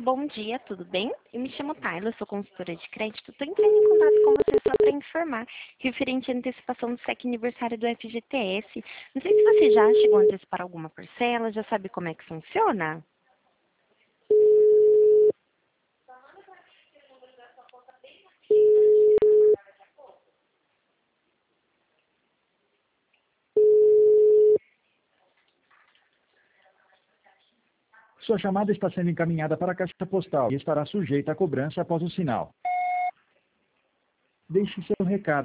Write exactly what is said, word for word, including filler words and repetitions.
Bom dia, tudo bem? Eu me chamo Tayla, sou consultora de crédito. Estou entrando em contato com você só para informar, referente à antecipação do S E C aniversário do F G T S. Não sei se você já chegou a antecipar alguma parcela, já sabe como é que funciona? Sua chamada está sendo encaminhada para a caixa postal e estará sujeita a cobrança após o sinal. Deixe seu recado.